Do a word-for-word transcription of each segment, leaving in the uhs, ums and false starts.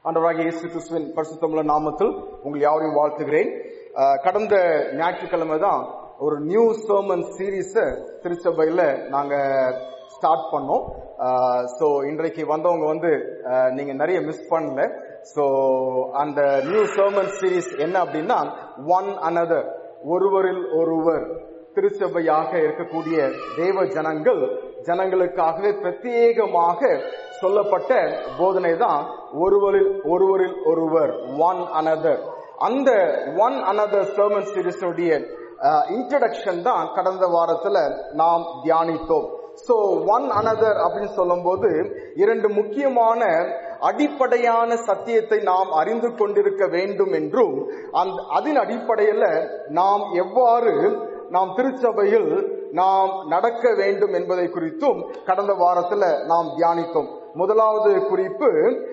ஆண்டவராகிய இயேசு கிறிஸ்துவின் பரிசுத்தமுள்ள நாமத்தில் உங்கள் யாவரையும் வாழ்த்துகிறேன். கடந்த ஞாயிற்றுக்கிழமை தான் ஒரு நியூ சர்மன் சீரீஸ திருச்சபையில நாங்க ஸ்டார்ட் பண்ணோம். ஸோ இன்றைக்கு வந்தவங்க வந்து நீங்க நிறைய மிஸ் பண்ணல. ஸோ அந்த நியூ சர்மன் சீரீஸ் என்ன அப்படின்னா, ஒன் அனதர், ஒருவரில் ஒருவர். திருச்சபையாக இருக்கக்கூடிய தேவ ஜனங்கள் ஜனங்களுக்காகவே பிரத்யேகமாக சொல்லப்பட்ட போதனை தான் ஒருவரில் ஒருவரில் ஒருவர், ஒன் அனதர். அந்த ஒன் அனதர் சர்மன் சீரீஸுடைய இன்ட்ரடக்ஷன் தான் கடந்த வாரத்துல நாம் தியானித்தோம். சோ ஒன் அனதர் அப்படின்னு சொல்லும் போது இரண்டு முக்கியமான அடிப்படையான சத்தியத்தை நாம் அறிந்து கொண்டிருக்க வேண்டும் என்றும், அந்த அதன் அடிப்படையில நாம் எவ்வாறு நாம் திருச்சபையில் நாம் நடக்க வேண்டும் என்பதை குறித்தும் கடந்த வாரத்துல நாம் தியானித்தோம். முதலாவது குறிப்பு,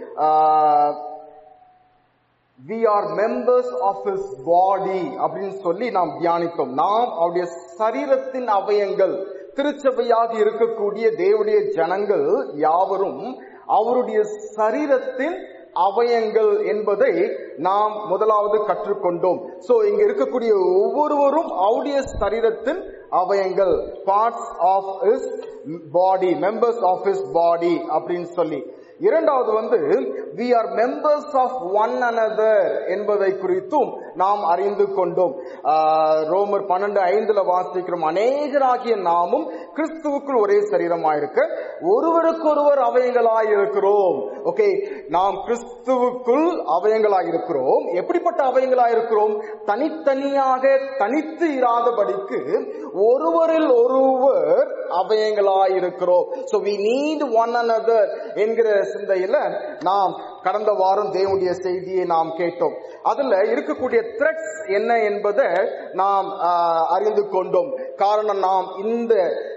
we are members of his body அப்படின்னு சொல்லி நாம் தியானித்தோம். நாம் அவருடைய சரீரத்தின் அவயங்கள். திருச்சபையாக இருக்கக்கூடிய தேவனுடைய ஜனங்கள் யாவரும் அவருடைய சரீரத்தின் அவயங்கள் என்பதை நாம் முதலாவது கற்றுக்கொண்டோம். சோ இங்க இருக்கக்கூடிய ஒவ்வொருவரும் அவருடைய சரீரத்தின் அவயங்கள், parts of his body, members of his body அப்படின்னு சொல்லி. இரண்டாவது வந்து we are members of one another என்பதை குறித்தும் நாம் அறிந்து கொண்டோம். ரோமர் பன்னெண்டு ஐந்துல வாசிக்கிறோம், அநேகராகிய நாமும் கிறிஸ்துவுக்குள் ஒரே சரீரமாயிருக்க ஒருவருக்கொருவர் அவயங்களாயிருக்கிறோம். ஓகே, நாம் கிறிஸ்துவுக்குள் அவயங்களாயிருக்கிறோம். எப்படிப்பட்ட அவயங்களாயிருக்கிறோம்? தனித்தனியாக தனித்து இராதபடிக்கு ஒருவரில் ஒருவர் அவயங்களாயிருக்கிறோம். So we need one another என்கிற சிந்தையில நாம் கடந்த வாரம் தேவனுடைய செய்தியை நாம் கேட்டோம். அதுல இருக்கக்கூடிய த்ரெட்ஸ் என்ன என்பதை நாம் அறிந்து கொண்டோம். காரணம், நாம் இந்த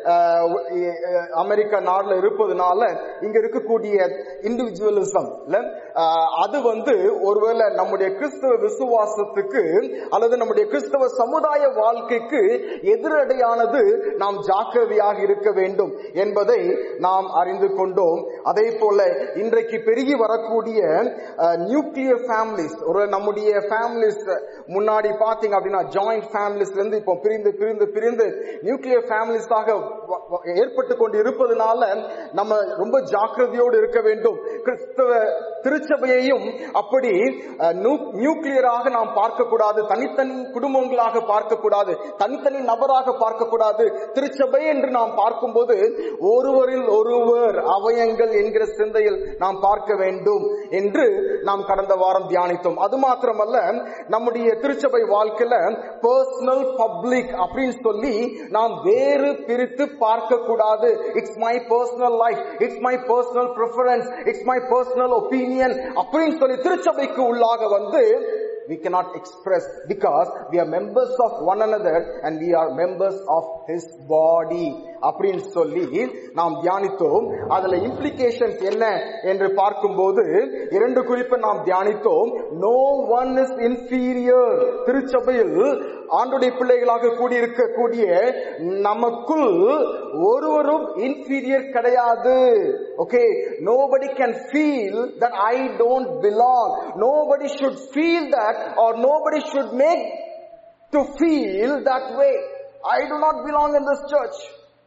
அமெரிக்கா நாடுல இருப்பதுனால இங்க இருக்கக்கூடிய இண்டிவிஜுவலிசம் அது வந்து ஒருவேளை நம்முடைய கிறிஸ்தவ விசுவாசத்துக்கு அல்லது நம்முடைய கிறிஸ்தவ சமுதாய வாழ்க்கைக்கு எதிரடையானது. நாம் ஜாக்கிரதையாக இருக்க வேண்டும் என்பதை நாம் அறிந்து கொண்டோம். அதே போல இன்றைக்கு பெருகி வரக்கூடிய நியூக்ளியர் ஃபேமிலிஸ், ஒரு நம்முடைய ஃபேமிலிஸ் முன்னாடி பாத்தீங்க அப்படின்னா ஜாயிண்ட் ஃபேமிலிஸ்ல இருந்து இப்போ பிரிந்து பிரிந்து பிரிந்து நியூக்ளியர் ஃபேமிலிஸாக ஏற்பட்டு கொண்டு இருப்பதனால நம்ம ரொம்ப ஜாக்கிரதையோடு இருக்க வேண்டும். கிறிஸ்தவ திருச்சபையையும் அப்படி நியூக்ளியராக நாம் பார்க்க கூடாது, தனித்தனி குடும்பங்களாக பார்க்க கூடாது, தனித்தனி நபராக பார்க்க கூடாது. திருச்சபை என்று நாம் பார்க்கும்போது ஒருவரில் ஒருவர் அவயங்கள் என்கிற சிந்தையில் நாம் பார்க்க வேண்டும் என்று நாம் கடந்த வாரம் தியானித்தோம். அது மாத்திரமல்ல, நம்முடைய திருச்சபை வாழ்க்கையில பர்சனல் பப்ளிக் அப்படின்னு சொல்லி நாம் வேறு பிரித்து பார்க்க கூடாது. It's my personal life, it's my personal preference, it's my personal opinion அப்படின்னு சொல்லி திருச்சபைக்கு உள்ளாக வந்து we cannot express, because we are members of one another and we are members of his body அப்படின்னு சொல்லி நாம் தியானித்தோம். அதுல இம்ப்ளிகேஷன்ஸ் என்ன என்று பார்க்கும்போது இரண்டு குறிப்பை நாம் தியானித்தோம். no one is inferior. திருச்சபையில் ஆண்டுடைய பிள்ளைகளாக கூடியிருக்கக்கூடிய நமக்குள் ஒருவரும் இன்ஃபீரியர் கிடையாது. Okay, nobody can feel that I don't belong. Nobody should feel that, or nobody should make to feel that way. I do not belong in this church.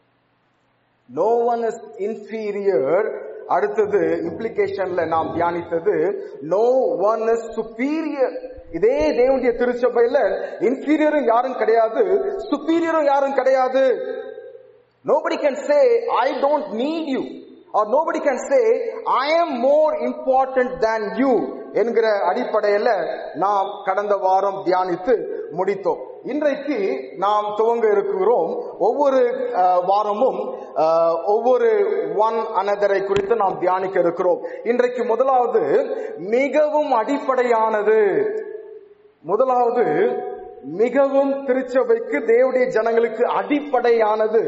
No one is inferior. அடுத்தது இம்ப்ளிகேஷன்ல நாம் தியானித்தது no one is superior. இதே தேவனுடைய திருச்சபையில இன்ஃபீரியரும் யாரும் கிடையாது, சுப்பீரியரும் யாரும் கிடையாது. Nobody can say I don't need you, or nobody can say I am more important than you என்கிற அடிப்படையில நாம் கடந்த வாரம் தியானித்து முடித்தோம். இன்றைக்கு நாம் துவங்க இருக்கிறோம். ஒவ்வொரு வாரமும் ஒவ்வொரு ஒன் அனதரை குறித்து நாம் தியானிக்க இருக்கிறோம். இன்றைக்கு முதலாவது மிகவும் அடிப்படையானது, முதலாவது மிகவும் திருச்சபைக்கு தேவனுடைய ஜனங்களுக்கு அடிப்படையானது,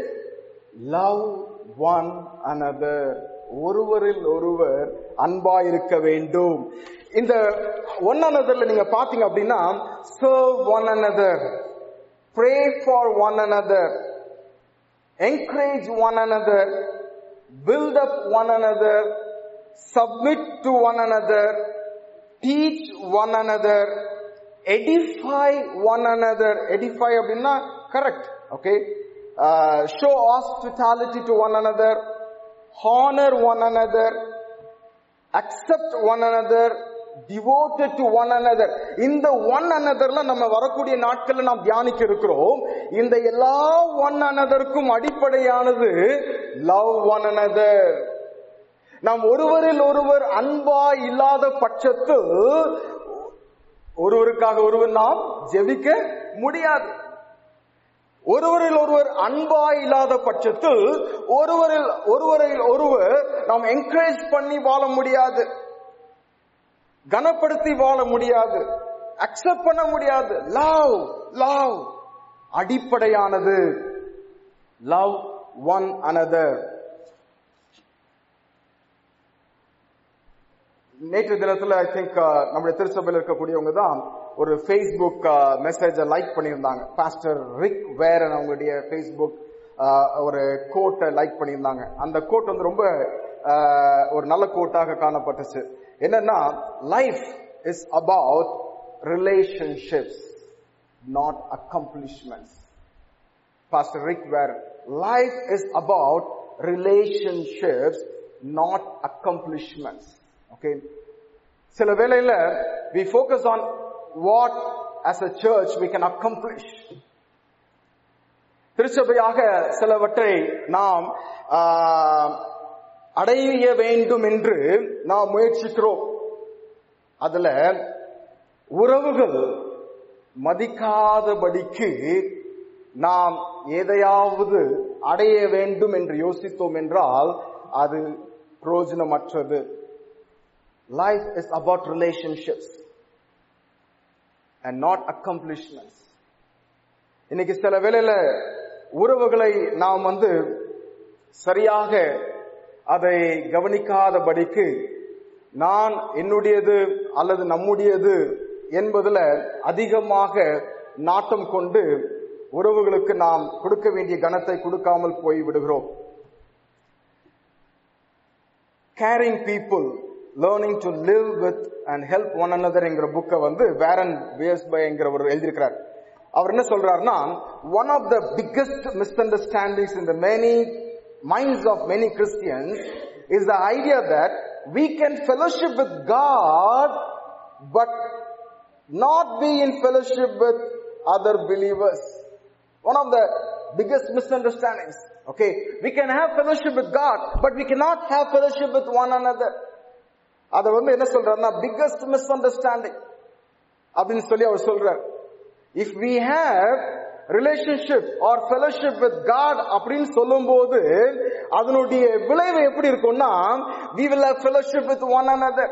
லவ் ஒன் அனதர். ஒருவரில் ஒருவர் அன்பா இருக்க வேண்டும். இந்த ஒன் அனதர்ல நீங்க பாத்தீங்க அப்படின்னா, serve one another, pray for one another, encourage one another, build up one another, submit to one another, teach one another, edify one another. Edify அப்படின்னா correct, okay? Uh, show hospitality to one another, honor one another, accept one another, devoted to one another. இந்த one anotherல நம்ம வரக்கூடிய நாட்கள்ல நாம் தியானிக்க இருக்கிறோம். இந்த எல்லா one anotherக்கும் அடிப்படையானது love one another. நாம் ஒருவரில் ஒருவர் அன்பா இல்லாத பட்சத்தில் ஒருவருக்காக ஒருவர் நாம் ஜெபிக்க முடியாது. ஒருவரில் ஒருவர் அன்பா இல்லாத பட்சத்தில் ஒருவரில் ஒருவரில் ஒருவர் நாம் என்கரேஜ் பண்ணி வாழ முடியாது, கனப்படுத்தி வாழ முடியாது, அக்செப்ட் பண்ண முடியாது. லவ் லவ் அடிப்படையானது. Love one another. நேற்று தினத்துல ஐ திங்க் நம்முடைய திருச்சபையில் இருக்கக்கூடியவங்க தான் ஒரு ஃபேஸ்புக் மெசேஜை லைக் பண்ணியிருந்தாங்க. பாஸ்டர் ரிக் வேரன் அவங்களுடைய ஃபேஸ்புக் ஒரு கோட்டை லைக் பண்ணியிருந்தாங்க. அந்த கோட் வந்து ரொம்ப ஒரு நல்ல கோட்டாக காணப்பட்டுச்சு. என்னன்னா, life is about relationships, not accomplishments. Pastor Rick Warren, life is about relationships, not accomplishments. Okay, சில வேளையில we focus on what as a church we can accomplish. திருச்சபையாக சிலவற்றை நாம் அடைய வேண்டும் என்று நாம் முயற்சிக்கிறோம். அதுல உறவுகள் மதிக்காதபடிக்கு நாம் எதையாவது அடைய வேண்டும் என்று யோசித்தோம் என்றால் அது பிரயோஜனமற்றது. Life is about relationships and not accomplishments. இன்னைக்கு சில வேளையில உறவுகளை நாம் வந்து சரியாக அதை கவனிக்காதபடிக்கு நான் என்னுடையது அல்லது நம்முடையது என்பதுல அதிகமாக நாட்டம் கொண்டு உறவுகளுக்கு நாம் கொடுக்க வேண்டிய கனத்தை கொடுக்காமல் போய் விடுகிறோம். Caring people, learning to live with and help one another என்கிற புக்கை வந்து வேரன் வியர்ஸ்பை என்கிறவர் எழுதியிருக்கிறார். அவர் என்ன சொல்றாருன்னா, one of the biggest misunderstandings in the many minds of many Christians is the idea that we can fellowship with God but not be in fellowship with other believers. One of the biggest misunderstandings. Okay, we can have fellowship with God but we cannot have fellowship with one another. அத வந்து என்ன சொல்றாருன்னா, biggest misunderstanding அப்படின்னு சொல்லி அவர் சொல்றார். If we have relationship or fellowship with God அப்படின்னு சொல்லும்போது அதனுடைய விளைவு எப்படி இருக்கும்னா, we will have fellowship with one another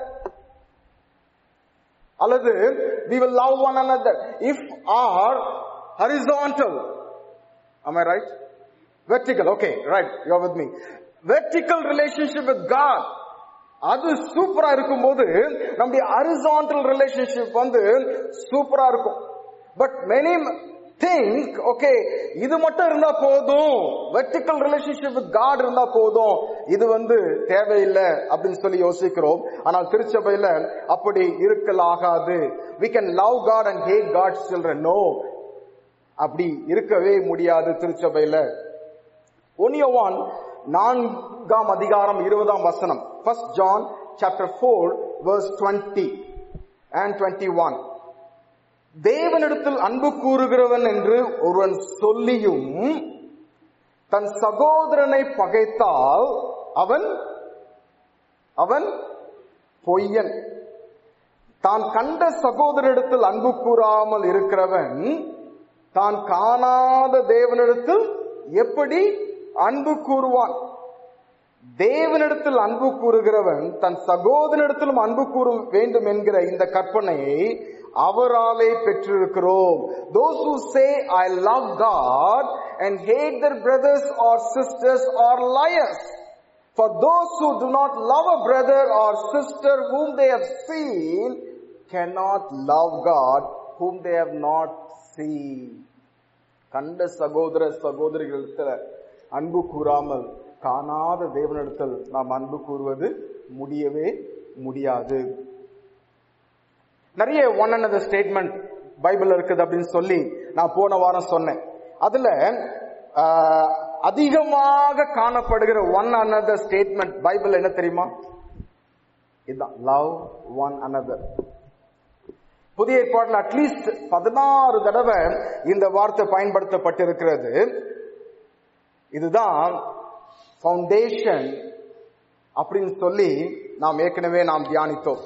அல்லது we will love one another. If our horizontal, am I right? Vertical, okay, right, you are with me. Vertical relationship with God அது சூப்பரா இருக்கும்போது நம்முடைய ஹாரிசான்டல் ரிலேஷன்ஷிப் வந்து சூப்பரா இருக்கும். But many think, okay, இது மட்டும் இருந்தா போதும், வெர்டிக்கல் ரிலேஷன்ஷிப் வித் காட் இருந்தா போதும், இது வந்து தேவையில்லை அப்படின்னு சொல்லி யோசிக்கிறோம். ஆனால் திருச்சபையில அப்படி இருக்கலாகாது. we can love God and hate God's children. no, அப்படி இருக்கவே முடியாது திருச்சபையில. ஒன்னு யோவான் நான்காம் அதிகாரம் இருபதாம் வசனம். First John chapter four verse twenty and twenty-one. தேவனிடத்தில் அன்பு கூறுகிறவன் என்று ஒருவன் சொல்லியும் தன் சகோதரனை பகைத்தால் அவன் அவன் பொய்யன். தான் கண்ட சகோதரனிடத்தில் அன்பு கூறாமல் இருக்கிறவன் தான் காணாத தேவனிடத்தில் எப்படி அன்பு கூறுவான்? தேவனிடத்தில் அன்பு கூறுகிறவன் தன் சகோதரனிடத்திலும் அன்பு கூற வேண்டும் என்கிற இந்த கற்பனையை அவராலே பெற்றிருக்கிறோம். Those who say I love God and hate their brothers or sisters are liars. For those who do not love a brother or sister whom they have seen cannot love God whom they have not seen. கண்ட சகோதர சகோதரிகளிடத்தில் அன்பு கூறாமல் காணாத தேவனிடத்தில் நாம் அன்பு கூறுவது முடியவே முடியாது. நிறைய ஒன் another ஸ்டேட்மெண்ட் பைபிள் இருக்குது அப்படின்னு சொல்லி நான் போன வாரம் சொன்னேன். அதுல அதிகமாக காணப்படுகிற ஒன் another ஸ்டேட்மெண்ட் பைபிள் என்ன தெரியுமா? இதுதான், லவ் ஒன் another. புதிய ஏற்பாட்டில் அட்லீஸ்ட் பதினாறு தடவை இந்த வார்த்தை பயன்படுத்தப்பட்டிருக்கிறது. இதுதான் ஃபவுண்டேஷன் அப்படின்னு சொல்லி நாம் ஏற்கனவே நாம் தியானித்தோம்.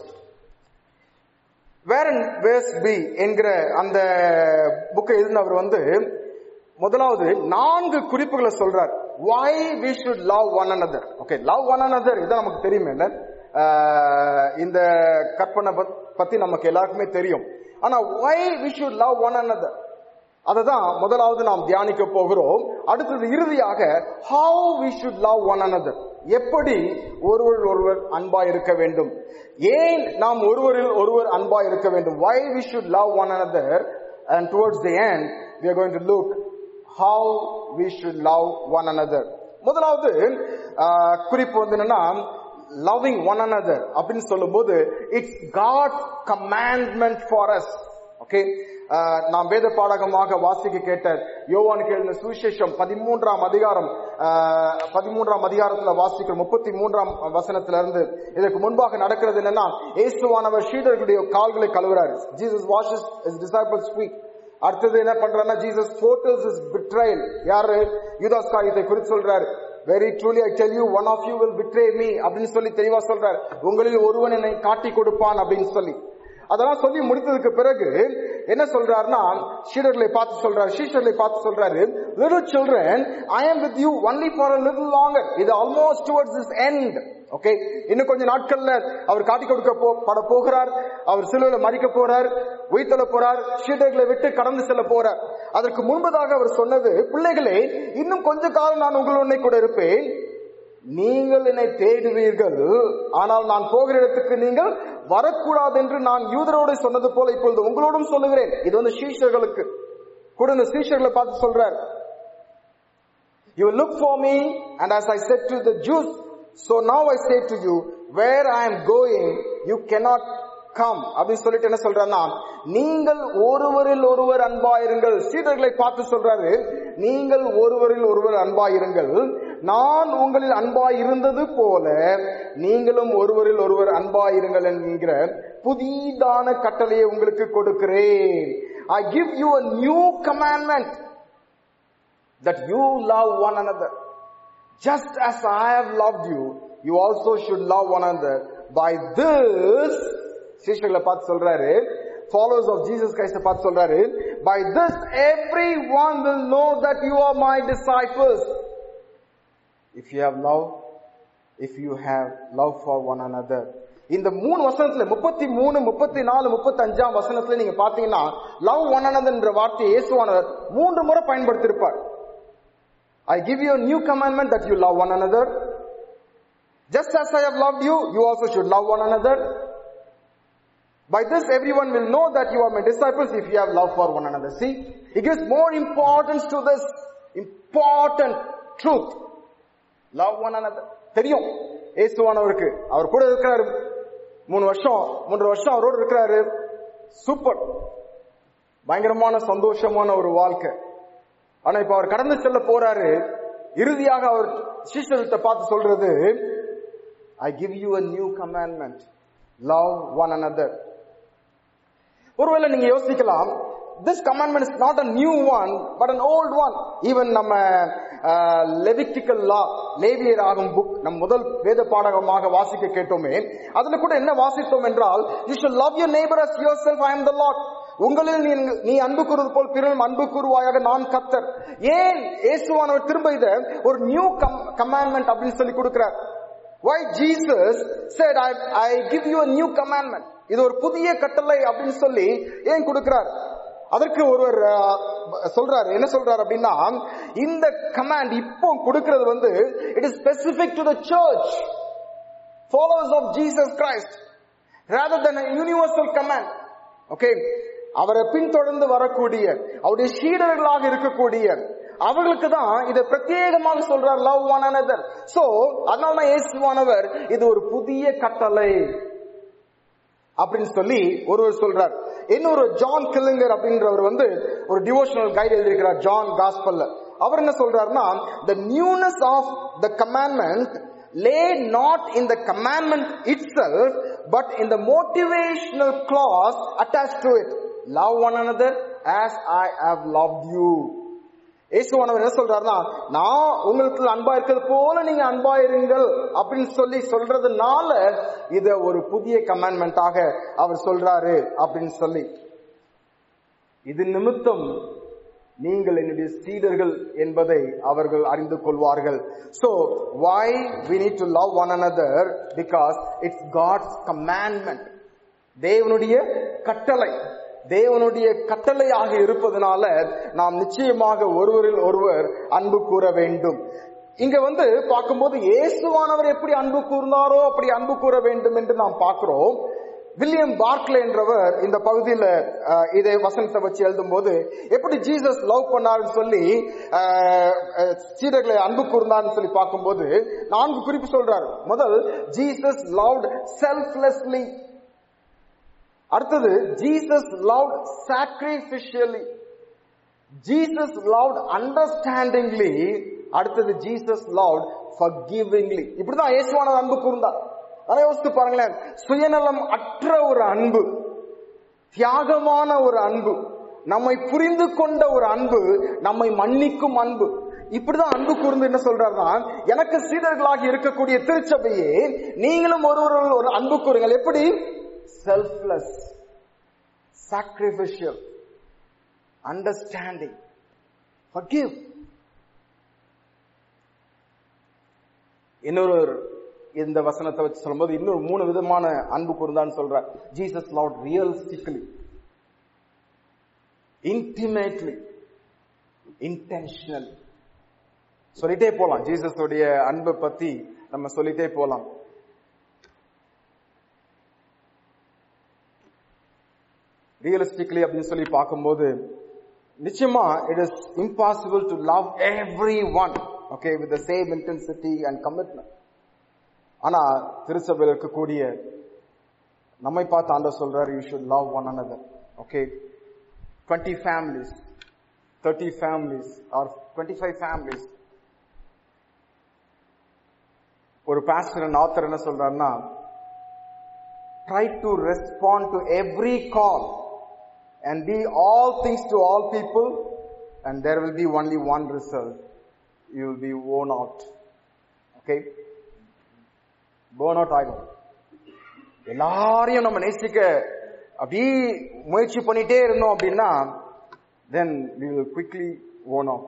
வேரன் வேர்ஸ்பி என்கிற அந்த புக்கை எழுதினவர் வந்து முதலாவது நான்கு குறிப்புகளை சொல்றார். why we should love one another. Okay, love one another இதான் நமக்கு தெரியுமே, இந்த கற்பனை பத்தி நமக்கு எல்லாருக்குமே தெரியும். ஆனா why we should love one another அததான் முதலாவது நாம் தியானிக்க போகிறோம். அடுத்தது இறுதியாக how we should love one another, எப்படி ஒருவர் ஒருவர் அன்பா இருக்க வேண்டும், ஏன் நாம் ஒருவரில் ஒருவர் அன்பா இருக்க வேண்டும், why we should love one another, and towards the end we are going to look how we should love one another. முதலாவது குறிப்பு வந்து என்னன்னா, loving one another அப்படின்னு சொல்லும்போது it's God's commandment for us. Okay, நாம் வேத பாடகமாக வாசிக்க கேட்ட யோவானுக்கு எழுதின சுவிசேஷம் பதிமூன்றாம் அதிகாரம் பதிமூன்றாம் அதிகாரத்துல வாசிக்கிற முப்பத்தி மூன்றாம் வசனத்துல இருந்து இதற்கு முன்பாக நடக்கிறது என்னன்னா, இயேசுவானவர் சீடர்களுடைய கால்களை கழுவுறாரு. Jesus washes his disciples' feet. அடுத்தது என்ன பண்றாருன்னா, Jesus foretells his betrayal. யாரு? யூதாஸ் காரியத்தை குறித்து சொல்றாரு. Very truly I tell you, one of you will betray me அப்படின்னு சொல்லி தெளிவா சொல்றாரு. உங்களில் ஒருவன் என்னை காட்டி கொடுப்பான் அப்படின்னு சொல்லி. அதெல்லாம் சொல்லி முடித்ததுக்கு பிறகு என்ன சொல்றாருன்னா, சீடர்களை பார்த்து சொல்றாரு, சீஷர்களை பார்த்து சொல்றாரு, little children, I am with you only for a little longer. இது almost towards this end. Okay, இன்னும் கொஞ்ச நாட்கள்ல அவர் காட்டி கொடுக்க பட போகிறார், அவர் சிலுவையில மரிக்க போறார், உயிர்த்தெழ போறார், சீடர்களை விட்டு கடந்து செல்ல போறார். அதற்கு முன்பதாக அவர் சொன்னது, பிள்ளைகளே, இன்னும் கொஞ்ச காலம் நான் உங்களுடனே கூட இருப்பேன், நீங்கள் என்னை தேடுவீர்கள், ஆனால் நான் போகிற இடத்துக்கு நீங்கள் வரக்கூடாது என்று நான் யூதரோடு சொன்னது போல இப்பொழுது உங்களோடும் சொல்லுகிறேன். இது வந்து சீஷர்களுக்கு கூட இந்த சீஷர்களை பார்த்து சொல்றார். You will look for me, and as I said to the Jews, so now I say to you, where I am going you cannot come அப்படின்னு சொல்லிட்டு என்ன சொல்றாருன்னா, நீங்கள் ஒருவரில் ஒருவர் அன்பாயிருங்கள். சீடர்களை பார்த்து சொல்றாரு, நீங்கள் ஒருவரில் ஒருவர் அன்பாயிருங்கள், நான் உங்களில் அன்பாய் இருந்தது போல நீங்களும் ஒருவரில் ஒருவர் அன்பாயிருங்கள் என்கிற புதிதான கட்டளையை உங்களுக்கு கொடுக்கிறேன். I give you a new commandment, that you love one another. Just as I have loved you, you also should love one another. By this, சீஷர்களை பார்த்து சொல்றாரு, followers of Jesus Christ பார்த்து சொல்றாரு, by this everyone will know that you are my disciples, if you have love, if you have love for one another. இந்த மூணு வசனத்துல முப்பத்தி மூணு முப்பத்தி நாலு முப்பத்தி அஞ்சாம் வசனத்துல நீங்க பாத்தீங்கன்னா, love one another என்ற வார்த்தையை இயேசுவானவர் மூன்று முறை பயன்படுத்தியிருப்பார். I give you a new commandment, that you love one another. Just as I have loved you, you also should love one another. By this everyone will know that you are my disciples, if you have love for one another. See, he gives more importance to this important truth. Love one another. தெரியும் இயேசுவானவருக்கு, அவர் கூட இருக்கிறாரு, மூணு வருஷம் மூன்று வருஷம் அவரோடு இருக்கிறாரு, super, பயங்கரமான சந்தோஷமான ஒரு வாழ்க்கை. ஆனா இப்ப அவர் கடந்து செல்ல போறாரு. இறுதியாக அவர் சீஷர்கிட்ட பார்த்து சொல்றது, I give you a new commandment, love one another. ஒருவேளை நீங்க யோசிக்கலாம், this commandment is not a new one but an old one. even நம்ம லெவிட்டிக்கல் லா, லேவியர் ஆகும் புக் நம் முதல் வேத பாடகமாக வாசிக்க கேட்டோமே, அதுல கூட என்ன வாசித்தோம் என்றால், you should love your neighbor as yourself, I am the Lord. உங்களில் நீ அன்பு கூறுவது போல் பிறரும் அன்பு கூறுவாயாக, நான் கர்த்தர். ஏன் இயேசுவானவர் திரும்ப இத ஒரு நியூ கமாண்ட்மெண்ட் அப்படின்னு சொல்லி கொடுக்கிறார்? Why Jesus said, I, I give you a new commandment, இது ஒரு புதிய கட்டளை அப்படின்னு சொல்லி ஏன் கொடுக்கிறார்? அதற்கு ஒருவர் சொல்றாரு, என்ன சொல்றாரு அப்படின்னா, இந்த கமாண்ட் இப்போ கொடுக்கிறது வந்து it is specific to the church, followers of Jesus Christ, rather than a universal command. Okay, அவரை பின்தொடர்ந்து வரக்கூடிய, அவருடைய சீடர்களாக இருக்கக்கூடிய அவர்களுக்கு தான் இதை பிரத்யேகமாக சொல்றார், லவ் ஒன் அனதர். சோ அதனாலதான் இயேசுவானவர் இது ஒரு புதிய கட்டளை அப்படின்னு சொல்லி ஒருவர் சொல்றார். இன்னொரு ஜான் கில்லிங்கர் அப்படின்றவர் வந்து ஒரு டிவோஷனல் கைடு எழுதியிருக்கிறார் ஜான் காஸ்பல்ல. அவர் என்ன சொல்றாருன்னா, the newness of the commandment lay not in the commandment itself but in the motivational clause attached to it, love one another as I have loved you. இயேசுவானவர் என்ன சொல்றாருன்னா, நான் உங்களுக்கு அன்பா இருக்கிறது போல நீங்க அன்பா இருங்கள் அப்படின்னு சொல்லி சொல்றதுனால இத ஒரு புதிய கமாண்ட்மெண்டாக அவர் சொல்றாரு அப்படின்னு சொல்லி, இது நிமித்தம் நீங்கள் என்னுடைய சீடர்கள் என்பதை அவர்கள் அறிந்து கொள்வார்கள். So why we need to love one another? Because it's God's commandment. தேவனுடைய கட்டளை, தேவனுடைய கட்டளையாக இருப்பதனால நாம் நிச்சயமாக ஒருவரில் ஒருவர் அன்பு கூற வேண்டும். இங்க வந்து பார்க்கும்போது இயேசுவானவர் எப்படி அன்பு கூர்ந்தாரோ அப்படி அன்பு கூற வேண்டும் என்று நாம் பார்க்கிறோம். வில்லியம் பார்க்லே என்றவர் இந்த பகுதியில இதை வசனத்தை வச்சு எழுதும் போது எப்படி ஜீசஸ் லவ் பண்ணாருன்னு சொல்லி சீடர்களை அன்பு கூர்ந்தார்னு சொல்லி பார்க்கும்போது நான்கு குறிப்பு சொல்றாரு. முதல், ஜீசஸ் லவ்ட் செல்ஃப்லெஸ்லி. அடுத்தது, Jesus loved sacrificially. Jesus loved understandingly. அடுத்தது, ஜீசஸ் லவ்ட் ஃபர்கிவிங்லி. இப்படிதான் இயேசுவானவர் அன்பு கூர்ந்தார். அதை யோசித்து பாருங்களேன். சுயநலம் அற்ற ஒரு அன்பு, தியாகமான ஒரு அன்பு, நம்மை புரிந்து கொண்ட ஒரு அன்பு, நம்மை மன்னிக்கும் அன்பு. இப்படிதான் அன்பு கூர்ந்து என்ன சொல்றாருன்னா, எனக்கு சீடர்களாக இருக்கக்கூடிய திருச்சபையே நீங்களும் ஒருவர் ஒரு அன்பு கூறுங்கள். எப்படி? Selfless, sacrificial, understanding, forgive. இன்னொரு இந்த வசனத்தை வச்சு சொல்லும்போது இன்னொரு மூணு விதமான அன்பு கூர்ந்தான்னு சொல்றார். Jesus loved realistically, intimately, intentionally. சொல்லிட்டே போலாம், ஜீசஸ் உடைய அன்பை பத்தி நம்ம சொல்லிட்டே போலாம். ரியலிஸ்டிக்லி அப்படின்னு சொல்லி பார்க்கும்போது நிச்சயமா it is impossible to love everyone okay with the same intensity and commitment. ஆனா திருச்சபையில் இருக்கக்கூடிய நம்மை பார்த்து ஆண்டவர் சொல்றாரு, you should love one another. Okay, twenty families, thirty families or twenty five families. ஒரு பாஸ்டர் அண்ட் ஆத்தர் என்ன சொல்றாருன்னா, try to respond to every call and be all things to all people and there will be only one result, you will be worn out. Okay, burn out ஆகும். எல்லாரையும் நம்ம நேசிக்க அப்படி முயற்சி பண்ணிட்டே இருந்தோம் அப்படின்னா then we will quickly worn out.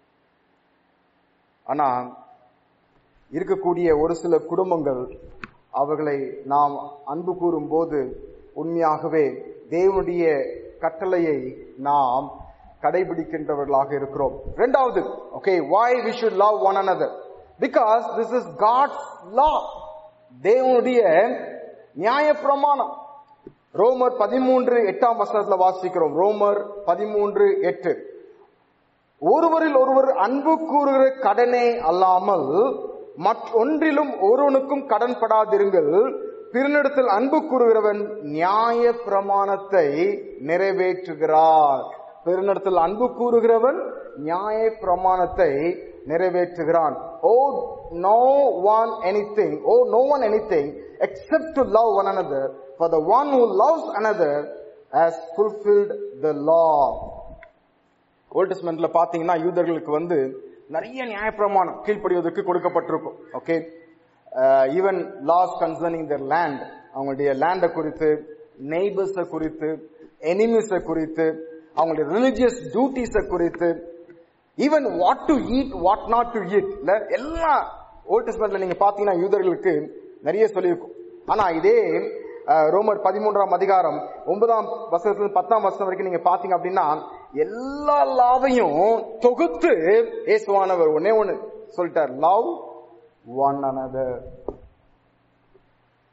ஆனா இருக்கக்கூடிய ஒரு சில குடும்பங்கள் அவர்களை நாம் அன்பு கூறும் போது உண்மையாகவே தேவனுடைய கட்டளையை நாம் கடைபிடிக்கின்றவர்களாக இருக்கிறோம். இரண்டாவது, okay, why we should love one another? Because this is God's law. தேவனுடைய நியாயப்பிரமாணம். ரோமர் பதிமூன்று எட்டாம் வசனத்துல வாசிக்கிறோம். ரோமர் பதிமூன்று எட்டு, ஒருவரில் ஒருவர் அன்பு கூறுகிற கடனே அல்லாமல் மற்றொன்றிலும் ஒருவனுக்கும் கடன் படாதிருங்கள், பிறனிடத்தில் அன்பு கூறுகிறவன் நியாய பிரமாணத்தை நிறைவேற்றுகிறார். பிறனிடத்தில் அன்பு கூறுகிறவன் நியாய பிரமாணத்தை நிறைவேற்றுகிறான். Owe no one anything owe no one anything except to love one another, for the one who loves another has fulfilled the law. Old டெஸ்டமென்ட்ல பாத்தீங்கன்னா யூதர்களுக்கு வந்து நிறைய நியாயப்பிரமாணம் கீழ்ப்படிவதற்கு கொடுக்கப்பட்டிருக்கும். Okay, even laws concerning their land, அவங்களுடைய லேண்ட குறித்து, நெய்பர்ஸ குறித்து, எனிமீஸ குறித்து, அவங்களுடைய ரிலிஜியஸ் டியூட்டிஸ குறித்து, even what to eat what not to eat, இல்ல எல்லாம் ஓல்ட் டெஸ்டமென்ட்ல நீங்க பாத்தீங்கன்னா யூதர்களுக்கு நிறைய சொல்லியிருக்கும். ஆனா இதே ரோமர் பதிமூன்றாம் அதிகாரம் ஒன்பதாம் வசனத்துல பத்தாம் வசனம் வரைக்கும் நீங்க பாத்தீங்க அப்படின்னா எல்லா லாவையும் தொகுத்து இயேசுவானவர் ஒன்னே ஒண்ணு சொல்லிட்டார், லவ் ஒன் another.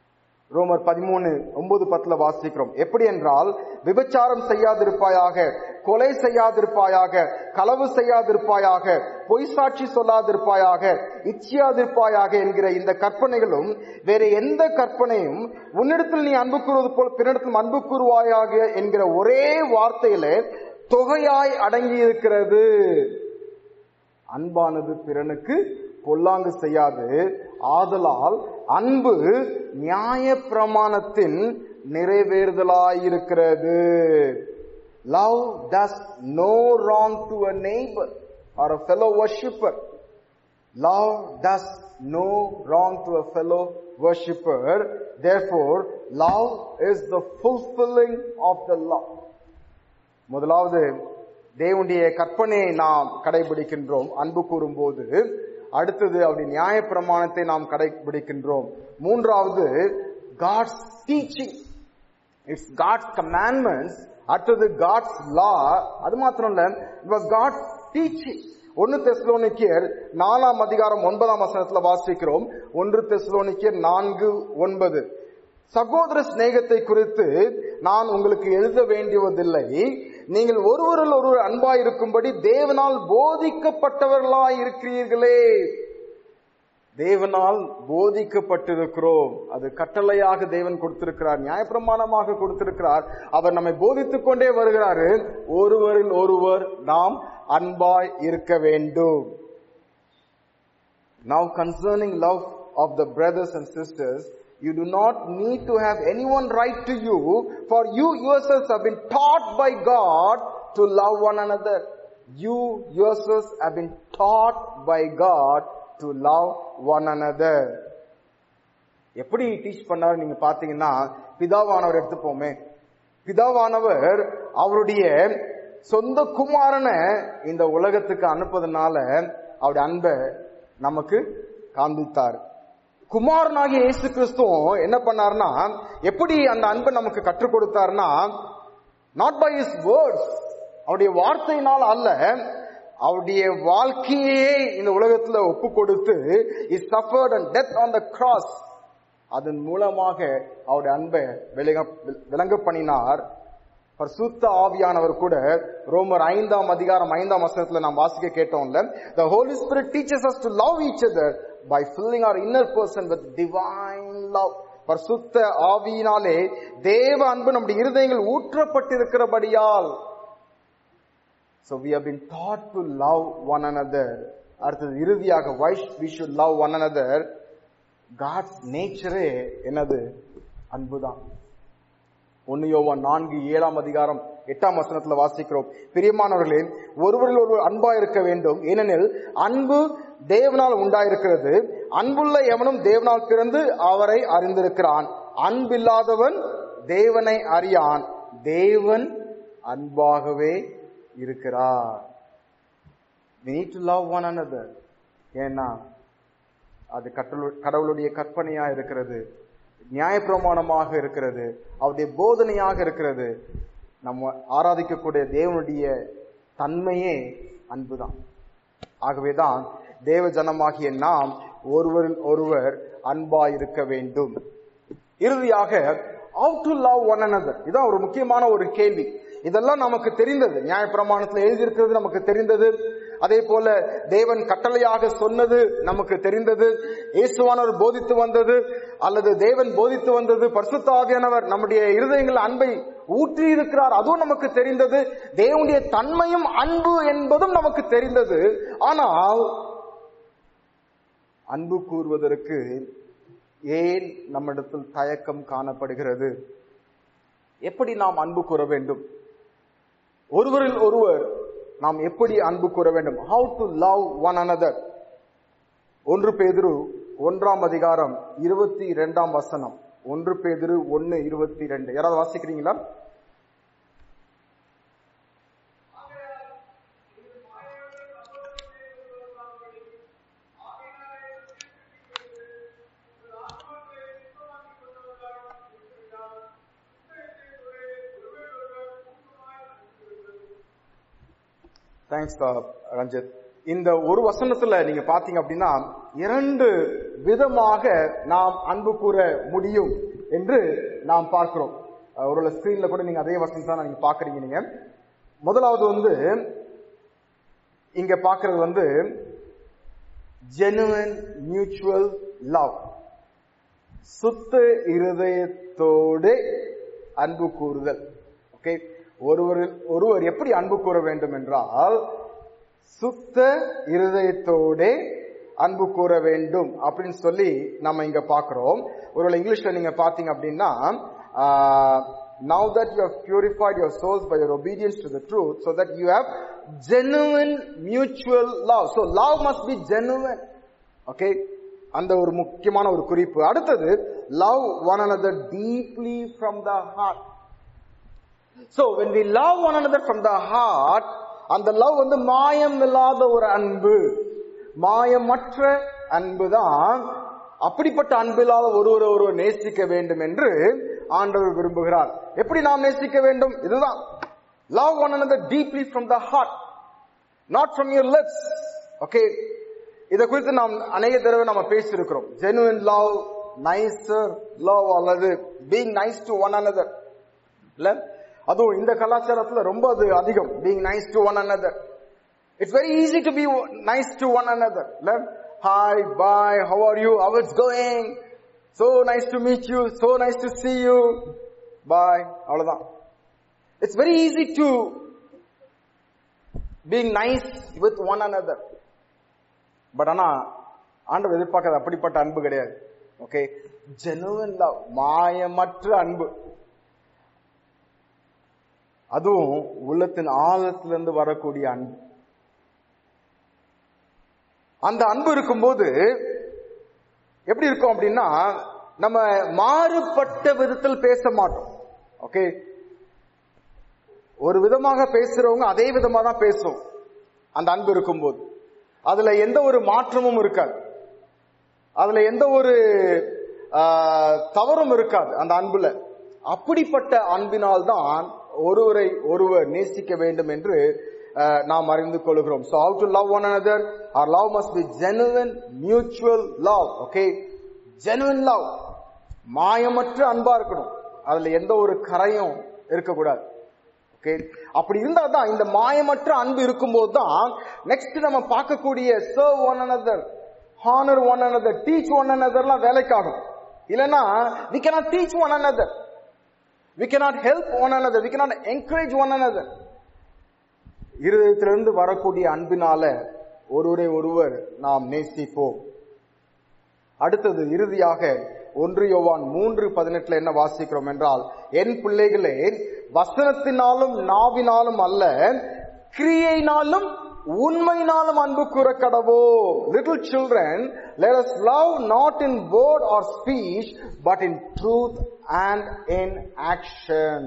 ரோமர் பதிமூணு ஒன்பது பத்துல வாசிக்கிறோம். எப்படி என்றால், விபச்சாரம் செய்யாதிருப்பாயாக, கொலை செய்யாதிருப்பாயாக, களவு செய்யாதிருப்பாயாக, பொய் சாட்சி சொல்லாதிருப்பாயாக, இச்சியாதிருப்பாயாக என்கிற இந்த கற்பனைகளும் வேற எந்த கற்பனையும் உன்னிடத்தில் நீ அன்பு கூறுவது போல் பின்னிடத்தில் அன்பு கூறுவாயாக என்கிற ஒரே வார்த்தையில தொகையாய் அடங்கி இருக்கிறது. அன்பானது பிறனுக்கு பொல்லாங்கு செய்யாது, ஆதலால் அன்பு நியாய பிரமாணத்தின் நிறைவேறுதலாயிருக்கிறது. Love does no wrong to a neighbor or a fellow worshipper. Love does no wrong to a fellow worshipper. Therefore, love is the fulfilling of the law. முதலாவது, தேவனுடைய கற்பனையை நாம் கடைபிடிக்கின்றோம் அன்பு கூறும்போது. அடுத்தது, அவருடைய நியாய பிரமாணத்தை நாம் கடைபிடிக்கின்றோம். மூன்றாவது, God's teaching. It's God's commandments. அடுத்தது God's law. அது மாத்திரம் இல்ல, it was God's teaching. ஒன்று தெசலோனிக்கேயர் நாலாம் அதிகாரம் ஒன்பதாம் வசனத்துல வாசிக்கிறோம். ஒன்று தெசலோனிக்கேயர் நான்கு ஒன்பது. சகோதர சிநேகத்தை குறித்து நான் உங்களுக்கு எழுத வேண்டியதில்லை, நீங்கள் ஒருவரில் ஒருவர் அன்பாயிருக்கும்படி தேவனால் போதிக்கப்பட்டவர்களாய் இருக்கிறீர்களே. தேவனால் போதிக்கப்பட்டிருக்கிறோம். அது கட்டளையாக தேவன் கொடுத்திருக்கிறார், நியாயப்பிரமாணமாக கொடுத்திருக்கிறார். அவர் நம்மை போதித்துக் கொண்டே வருகிறாரு. ஒருவரில் ஒருவர் நாம் அன்பாய் இருக்க வேண்டும். Now concerning love of the brothers and sisters, you do not need to have anyone write to you, for you yourselves have been taught by God to love one another. You yourselves have been taught by God to love one another. எப்படி teach பண்ணாரு நீங்க பாத்தீங்கன்னா, பிதாவானவர் எடுத்துப்போமே. பிதாவானவர் அவருடைய சொந்த குமாரனை இந்த உலகத்துக்கு அனுப்புவதனால அவருடைய அன்பை நமக்கு காண்பித்தார். குமாரனாகிய இயேசு கிறிஸ்துவும் என்ன பண்ணார்னா, எப்படி அந்த அன்பை நமக்கு கற்றுக் கொடுத்தார்னா, நாட் பை ஹிஸ் வேர்ட்ஸ், அவருடைய வார்த்தையினால் அல்ல, அவருடைய வாழ்க்கையே இந்த உலகத்துல ஒப்பு கொடுத்து he suffered and death on the cross. அதன் மூலமாக அவருடைய அன்பை விளங்க பண்ணினார். பரிசுத்த ஆவியானவர் கூட ரோமர் ஐந்தாம் அதிகாரம் ஐந்தாம் வசனத்துல நாம் வாசிக்க கேட்டோம்ல, the Holy Spirit teaches us to love each other by filling our inner person with divine love. பரிசுத்த ஆவியினாலே தேவ அன்பு நம்முடைய இருதயங்கள் ஊற்றப்பட்டிருக்கிறபடியால். So we have been taught to love one another. அடுத்தது இறுதியாக, why we should love one another. God's nature என்னது? அன்புதான். ஒன்னு யோவான் நான்கு ஏழாம் அதிகாரம் எட்டாம் வசனத்துல வாசிக்கிறோம், பிரியமானவர்களே, ஒருவரில் ஒருவர் அன்பா இருக்க வேண்டும், ஏனெனில் அன்பு தேவனால் உண்டாயிருக்கிறது. அன்புள்ள எவனும் தேவனால் பிறந்து அவரை அறிந்திருக்கிறான். அன்பில்லாதவன் தேவனை அறியான், தேவன் அன்பாகவே இருக்கிறார். We need to love one another. ஏன்னா அது கடவுளுடைய கற்பனையா இருக்கிறது, நியாயப்பிரமாணமாக இருக்கிறது, அவருடைய போதனையாக இருக்கிறது. நம்ம ஆராதிக்கக்கூடிய தேவனுடைய தன்மையே அன்புதான். ஆகவேதான் தேவ ஜனமாகிய நாம் ஒருவரில் ஒருவர் அன்பா இருக்க வேண்டும். இறுதியாக, how to love one another. இதான் ஒரு முக்கியமான ஒரு கேள்வி. இதெல்லாம் நமக்கு தெரிந்தது, நியாயப்பிரமாணத்தில் எழுதியிருக்கிறது நமக்கு தெரிந்தது. அதே போல தேவன் கட்டளையாக சொன்னது நமக்கு தெரிந்தது. இயேசுவானவர் போதித்து வந்தது அல்லது தேவன் போதித்து வந்தது. பரிசுத்த ஆவியானவர் நம்முடைய இருதயங்கள் அன்பை ஊற்றி இருக்கிறார், அதுவும் நமக்கு தெரிந்தது. தேவனுடைய தன்மையும் அன்பு என்பதும் நமக்கு தெரிந்தது. ஆனால் அன்பு கூறுவதற்கு ஏன் நம்மிடத்தில் தயக்கம் காணப்படுகிறது? எப்படி நாம் அன்பு கூற வேண்டும்? ஒருவரில் ஒருவர் நாம் எப்படி அன்பு கூற வேண்டும்? How to love one another. ஒன்று பேதுரு ஒன்றாம் அதிகாரம் இருபத்தி இரண்டாம் வசனம். ஒன்று பேதுரு ஒன்னு இருபத்தி ரெண்டு. யாராவது வாசிக்கிறீங்களா? தேங்க்ஸ் ரஞ்சித். இந்த ஒரு வசனத்துல நீங்க பாத்தீங்க அப்படின்னா இரண்டு விதமாக நாம் அன்பு கூற முடியும். என்று நாம் பார்க்கிறோம். ஒரு ஸ்கிரீன்ல கூட நீங்க அதே வசனம் தான் நீங்க பாக்குறீங்க. நீங்க முதலாவது வந்து இங்க பாக்குறது வந்து genuine mutual love, சுத்த இருதயத்தோடு அன்பு கூறுதல். ஓகே, ஒருவர் ஒருவர் எப்படி அன்பு கூற வேண்டும் என்றால் சுத்த இருதயத்தோடு அன்பு கூற வேண்டும் அப்படின்னு சொல்லி நம்ம இங்க பாக்குறோம். ஒருவேளை இங்கிலீஷ்ல நீங்க பாத்தீங்க அப்படின்னா, now that you have purified your souls by your obedience to the truth, so that you have genuine mutual love. So love must be genuine. Okay, அந்த ஒரு முக்கியமான ஒரு குறிப்பு. அடுத்தது love one another deeply from the heart. So when we love one another from the heart, அந்த love வந்து மாயம் இல்லாத ஒரு அன்பு, மாயமற்ற அன்புதான். அப்படிப்பட்ட அன்பில்லாத ஒருவர் ஒருவர் நேசிக்க வேண்டும் என்று ஆண்டவர் விரும்புகிறார். எப்படி நாம் நேசிக்க வேண்டும்? இதுதான், love one another deeply from the heart, not from your lips. Okay, இத குறித்து நாம் அநேக தடவை நம்ம பேசியிருக்கிறோம். genuine love, nicer love, அல்லது being nice to one another. இல்ல, அதுவும் இந்த கலாச்சாரத்துல ரொம்ப அது அதிகம், being nice to one another. It's very easy to be nice to one another. இல்ல, hi, bye, how are you, how it's going, so nice to meet you, so nice to see you, bye, அவ்வளவுதான். It's very easy to being nice with one another. But ஆனா ஆண்டவர் எதிர்பார்க்காத அப்படிப்பட்ட அன்பு கிடையாது. Okay, genuine love, மாயமற்ற அன்பு, அதுவும் உள்ளத்தின் ஆழத்திலிருந்து வரக்கூடிய அன்பு. அந்த அன்பு இருக்கும்போது எப்படி இருக்கும் அப்படின்னா, நம்ம மாறுபட்ட விதத்தில் பேச மாட்டோம். ஓகே, ஒரு விதமாக பேசுறவங்க அதே விதமா தான் பேசும். அந்த அன்பு இருக்கும்போது அதுல எந்த ஒரு மாற்றமும் இருக்காது, அதுல எந்த ஒரு தவறும் இருக்காது அந்த அன்புல. அப்படிப்பட்ட அன்பினால் தான் ஒருவரை ஒருவர் நேசிக்க வேண்டும் என்று நாம் அறிந்து கொள்கிறோம். So how to love one another? Our love must be genuine mutual love. Okay, genuine love, மாயமற்ற அன்பா இருக்கணும், அதுல எந்த ஒரு கரையும் இருக்கக்கூடாது. ஓகே, அப்படி இருந்தா தான், இந்த மாயமற்ற அன்பு இருக்கும்போது தான் நெக்ஸ்ட் நம்ம பார்க்கக்கூடிய serve one another, honor one another, teach one another எல்லாம் வேலைக்காகும். இல்லைன்னா we cannot teach one another, we cannot help one another, we cannot encourage one another. இருதயத்திலிருந்து வரக்கூடிய அன்பினால ஒருவரை ஒருவர் நாம் நேசிப்போம். அடுத்தது இறுதியாக ஒன்று யோவான் மூன்று பதினெட்டுல என்ன வாசிக்கிறோம் என்றால், என் பிள்ளைகளே, வசனத்தினாலும் நாவினாலும் அல்ல, கிரியையினாலும் உண்மையினாலும் அன்பு கூற கடவோ. Little children, let us love not in word or speech, but in truth and in action.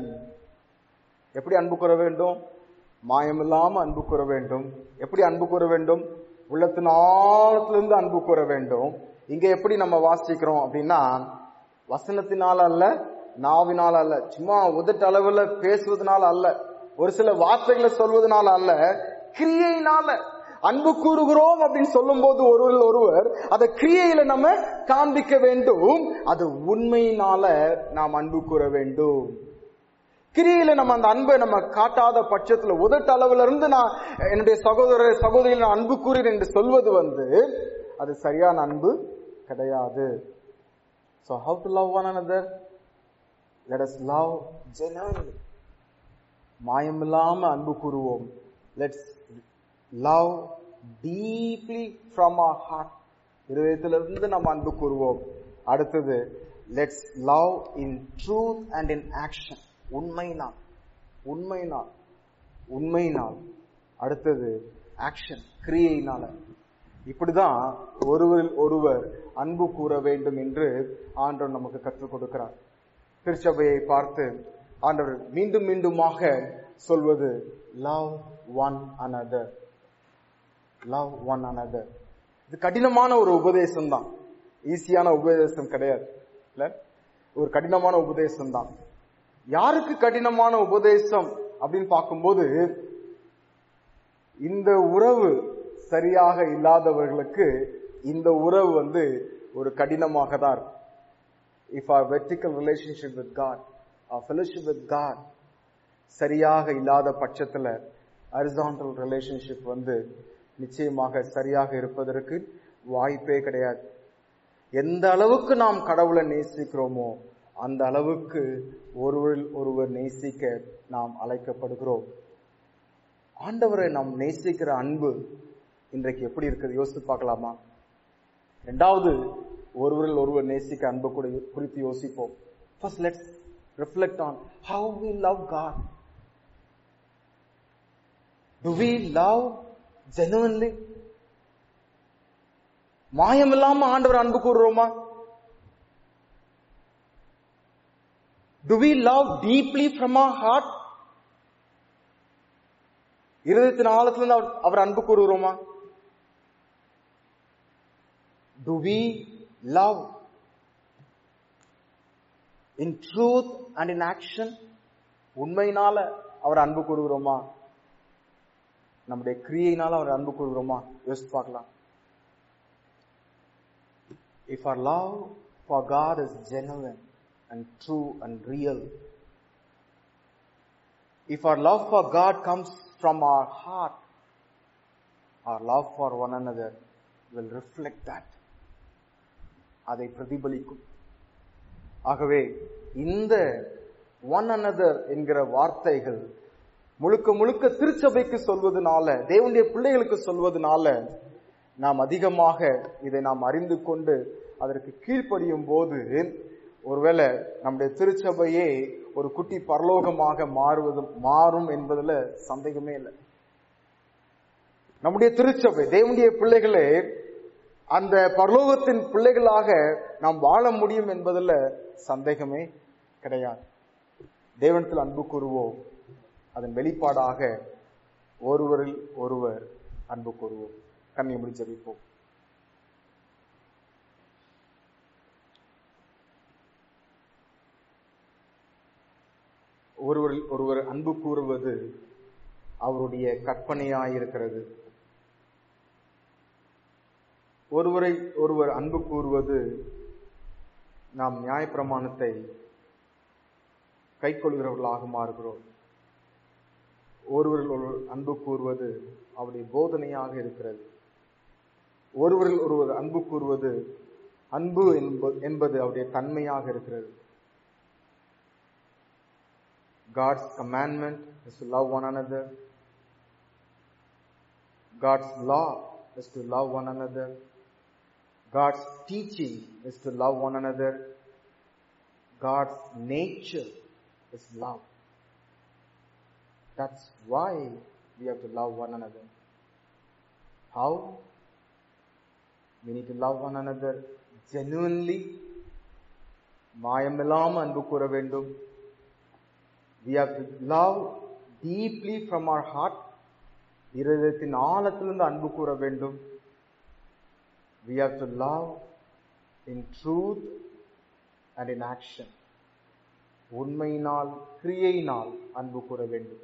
எப்படி அன்பு கூற வேண்டும்? மாயமில்லாம அன்பு கூற வேண்டும். எப்படி அன்பு கூற வேண்டும்? உள்ளத்தின் ஆழத்திலிருந்து அன்பு கூற வேண்டும். இங்க எப்படி நம்ம வாசிக்கிறோம் அப்படின்னா, வசனத்தினால அல்ல, நாவினால அல்ல, சும்மா உதட்டு அளவுல பேசுவதனால அல்ல, ஒரு சில வார்த்தைகளை சொல்வதனால அல்ல, கிரியையினால அன்பு கூறுகிறோம் அப்படின்னு சொல்லும் போது ஒருவர் ஒருவர் அதை கிரியையில நம்ம காண்பிக்க வேண்டும். அது உண்மையினால நாம் அன்பு கூற வேண்டும். கிரியில நம்ம அந்த அன்பை நம்ம காட்டாத பட்சத்துல, உதட்டு அளவுல இருந்து நான் என்னுடைய சகோதர சகோதரியில் நான் அன்பு கூறேன் என்று சொல்வது வந்து அது சரியான அன்பு கிடையாது. So how to love one another? Let us love genuinely. மாயமில்லாம அன்பு கூறுவோம். Let's love deeply from our heart. இருதயத்திலிருந்து நம்ம அன்பு கூறுவோம். அடுத்தது let's love in truth and in action. உண்மையினால், உண்மையினால், உண்மையினால். அடுத்தது ஆக்ஷன், கிரியையினால. இப்படிதான் ஒருவரில் ஒருவர் அன்பு கூற வேண்டும் என்று ஆண்டவர் நமக்கு கற்றுக் கொடுக்கிறார். திருச்சபையை பார்த்து ஆண்டவர் மீண்டும் மீண்டுமாக சொல்வது love one another, love one another. இது கடினமான ஒரு உபதேசம் தான், ஈஸியான உபதேசம் கிடையாது. இல்ல, ஒரு கடினமான உபதேசம் தான். யாருக்கு கடினமான உபதேசம் அப்படின்னு பார்க்கும்போது, இந்த உறவு சரியாக இல்லாதவர்களுக்கு இந்த உறவு வந்து ஒரு கடினமாக தான் இருக்கும். if our vertical relationship with God, our fellowship with God சரியாக இல்லாத பட்சத்துல horizontal relationship வந்து நிச்சயமாக சரியாக இருப்பதற்கு வாய்ப்பே கிடையாது. எந்த அளவுக்கு நாம் கடவுளை நேசிக்கிறோமோ அந்த அளவுக்கு ஒருவர் ஒருவர் நேசிக்க நாம் அழைக்கப்படுகிறோம். ஆண்டவரை நாம் நேசிக்கிற அன்பு இன்றைக்கு எப்படி இருக்குது யோசித்து பார்க்கலாமா? இரண்டாவது, ஒருவரில் ஒருவர் நேசிக்க அன்பு கூட குறித்து யோசிப்போம். First, let's reflect on how we love God. Do we love genuinely? மாயமில்லாம ஆண்டவர் அன்பு கூறுறோமா? Do we love deeply from our heart? இருதயத்தின் ஆழத்திலிருந்து அவர் அன்பு கூறுகிறோமா? Do we love in truth and in action? உண்மையினால அவர் அன்பு கூறுகிறோமா? நம்முடைய கிரியையினால அவர் அன்பு கூறுகிறோமா? யோசித்து பார்க்கலாம். If our love for God is genuine and true and real, if our love for God comes from our heart, our love for one another will reflect that. அதை பிரதிபலிக்கும். ஆகவே இந்த one another என்கிற வார்த்தைகள் முழுக்க முழுக்க திருச்சபைக்கு சொல்வதனால, தேவனுடைய பிள்ளைகளுக்கு சொல்வதனால நாம் அதிகமாக இதை நாம் அறிந்து கொண்டு அதற்கு கீழ்ப்படியும் போது ஒருவேளை நம்முடைய திருச்சபையே ஒரு குட்டி பரலோகமாக மாறுவது மாறும் என்பதுல சந்தேகமே இல்லை. நம்முடைய திருச்சபை தேவனுடைய பிள்ளைகளே அந்த பரலோகத்தின் பிள்ளைகளாக நாம் வாழ முடியும் என்பதுல சந்தேகமே கிடையாது. தேவனத்தில் அன்பு கூறுவோம், அதன் வெளிப்பாடாக ஒருவரில் ஒருவர் அன்பு கூறுவோம். கண்ணை மூடி ஜெபிப்போம். ஒருவரில் ஒருவர் அன்பு கூறுவது அவருடைய கற்பனையாயிருக்கிறது. ஒருவரை ஒருவர் அன்பு கூறுவது நாம் நியாயப்பிரமாணத்தை கைக்கொள்கிறவர்களாக மாறுகிறோம். ஒருவரில் ஒருவர் அன்பு கூறுவது அவருடைய போதனையாக இருக்கிறது. ஒருவரில் ஒருவர் அன்பு கூறுவது அன்பு என்பது அவருடைய தன்மையாக இருக்கிறது. God's commandment is to love one another. God's law is to love one another. God's teaching is to love one another. God's nature is love. That's why we have to love one another. How? We need to love one another genuinely. மாயமில்லாம அன்பு கூற வேண்டும். We have to love deeply from our heart. இருதயத்தின் ஆழத்திலிருந்து அன்பு கூற வேண்டும். We have to love in truth and in action. உண்மையினால் கிரியையினால் அன்பு கூற வேண்டும்.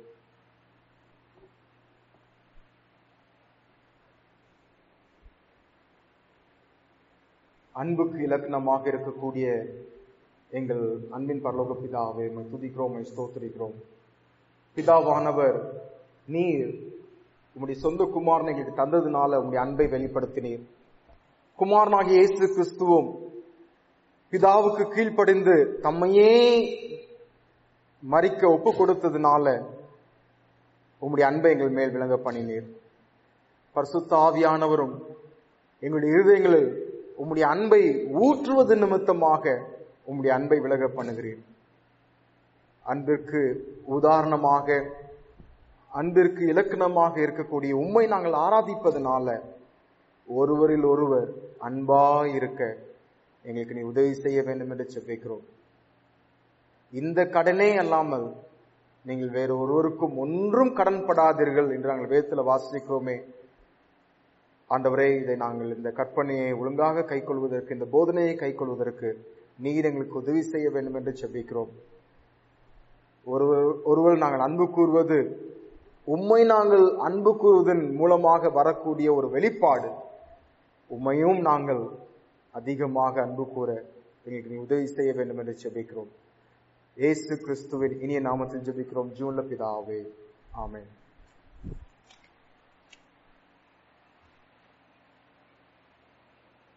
அன்புக்கு இலக்கணமாக இருக்கக்கூடிய எங்கள் அன்பின் பரலோக பிதாவே, உம்மை துதிக்கிறோம், உம்மை ஸ்தோத்திரிக்கிறோம். பிதாவானவர் நீர் உம்முடைய சொந்த குமாரனை எங்களுக்கு தந்ததுனால உம்முடைய அன்பை வெளிப்படுத்தினீர். குமாரனாகிய இயேசு கிறிஸ்துவும் பிதாவுக்கு கீழ்ப்படிந்து தம்மையே மரிக்க ஒப்பு கொடுத்ததுனால உம்முடைய அன்பை எங்கள் மேல் விளங்க பண்ணினீர். பரிசுத்த ஆவியானவரும் எங்களுடைய இருதயங்களில் உம்முடைய அன்பை ஊற்றுவது நிமித்தமாக உம்முடைய அன்பை விலக பண்ணுகிறீர். அன்பிற்கு உதாரணமாக, அன்பிற்கு இலக்கணமாக இருக்கக்கூடிய உம்மை நாங்கள் ஆராதிப்பதனால ஒருவரில் ஒருவர் அன்பா இருக்க எங்களுக்கு நீ உதவி செய்ய வேண்டும் என்று செபிக்கிறோம். இந்த கடனே அல்லாமல் நீங்கள் வேறு ஒருவருக்கும் ஒன்றும் கடன்படாதீர்கள் என்று நாங்கள் வேதத்தில் வாசிக்கிறோமே. ஆண்டவரே, இதை நாங்கள் இந்த கற்பனையை ஒழுங்காக கைக்கொள்வதற்கு, இந்த போதனையை கைக்கொள்வதற்கு நீர் எங்களுக்கு உதவி செய்ய வேண்டும் என்று செபிக்கிறோம். ஒருவர் ஒருவர் நாங்கள் அன்பு கூறுவது உம்மை நாங்கள் அன்பு கூறுவதன் மூலமாக வரக்கூடிய ஒரு வெளிப்பாடு. உம்மையும் நாங்கள் அதிகமாக அன்பு கூற எங்களுக்கு நீ உதவி செய்ய வேண்டும் என்று ஜெபிக்கிறோம். இயேசு கிறிஸ்துவின் இனிய நாமத்தில் ஜெபிக்கிறோம் ஜீவனுள்ள பிதாவே, ஆமென்.